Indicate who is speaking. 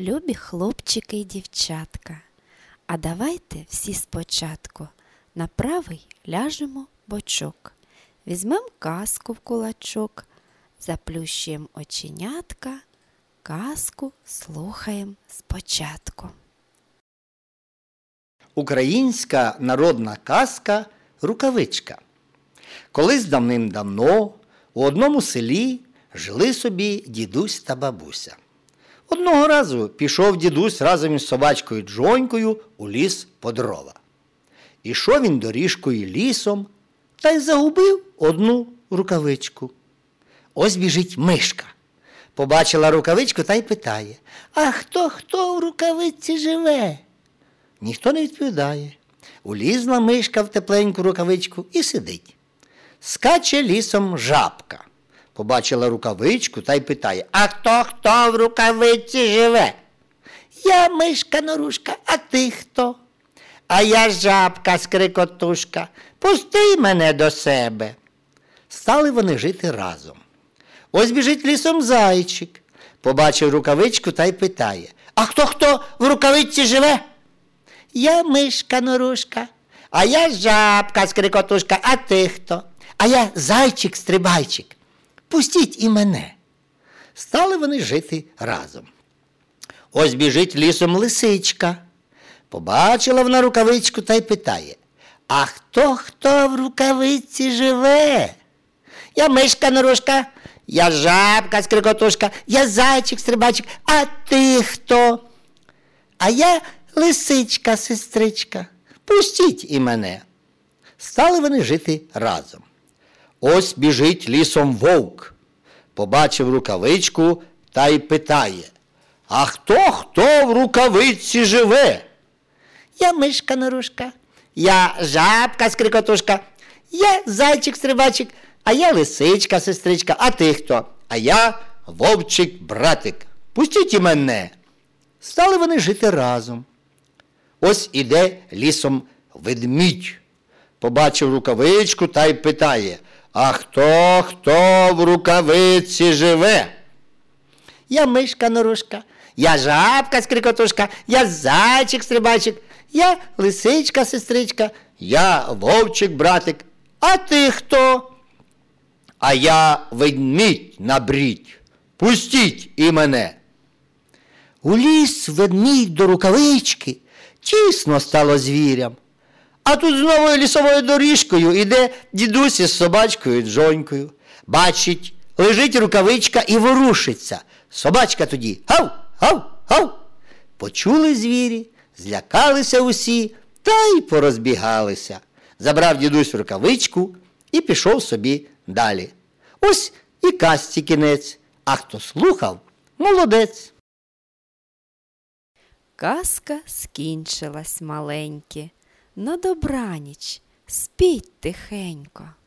Speaker 1: Любі хлопчики й дівчатка, а давайте всі спочатку на правий ляжемо бочок, візьмем казку в кулачок, заплющуємо оченятка, казку слухаємо спочатку.
Speaker 2: Українська народна казка «Рукавичка». Колись давним-давно у одному селі жили собі дідусь та бабуся. Одного разу пішов дідусь разом із собачкою Джонькою у ліс по дрова. Ішов він доріжкою лісом та й загубив одну рукавичку. Ось біжить мишка. Побачила рукавичку та й питає: «А хто в рукавичці живе?» Ніхто не відповідає. Улізла мишка в тепленьку рукавичку і сидить. Скаче лісом жабка. Побачила рукавичку та й питає: «А хто в рукавичці живе?» «Я мишка-норушка, а ти хто?» «А я жабка-скрикотушка, пусти мене до себе». Стали вони жити разом. Ось біжить лісом зайчик. Побачив рукавичку та й питає: «А хто в рукавичці живе?» «Я мишка-норушка, а я жабка-скрикотушка, а ти хто?» «А я зайчик-стрибайчик, пустіть і мене». Стали вони жити разом. Ось біжить лісом лисичка. Побачила вона рукавичку та й питає: «А хто в рукавичці живе?» «Я мишка-норушка, я жабка-скрикотушка, я зайчик-стрибайчик, а ти хто?» «А я лисичка-сестричка, пустіть і мене». Стали вони жити разом. Ось біжить лісом вовк. Побачив рукавичку та й питає: «А хто в рукавичці живе?» «Я мишка-норушка, я жабка-скрикотушка, я зайчик-стрибайчик, а я лисичка-сестричка, а ти хто?» «А я вовчик-братик, пустіть і мене». Стали вони жити разом. Ось іде лісом ведмідь. Побачив рукавичку та й питає: «А хто в рукавиці живе?» «Я мишка-норушка, я жабка-скрикотушка, я зайчик-стрибайчик, я лисичка-сестричка, я вовчик-братик, а ти хто?» «А я ведмідь-набрідь, пустіть і мене». Уліз ведмідь до рукавички, тісно стало звірям. А тут з новою лісовою доріжкою іде дідусь із собачкою Джонькою. Бачить, лежить рукавичка і ворушиться. Собачка тоді: «Гав, гав, гав!» Почули звірі, злякалися усі та й порозбігалися. Забрав дідусь рукавичку і пішов собі далі. Ось і казці кінець, а хто слухав – молодець.
Speaker 1: Казка скінчилась маленькі. На добраніч, спіть тихенько.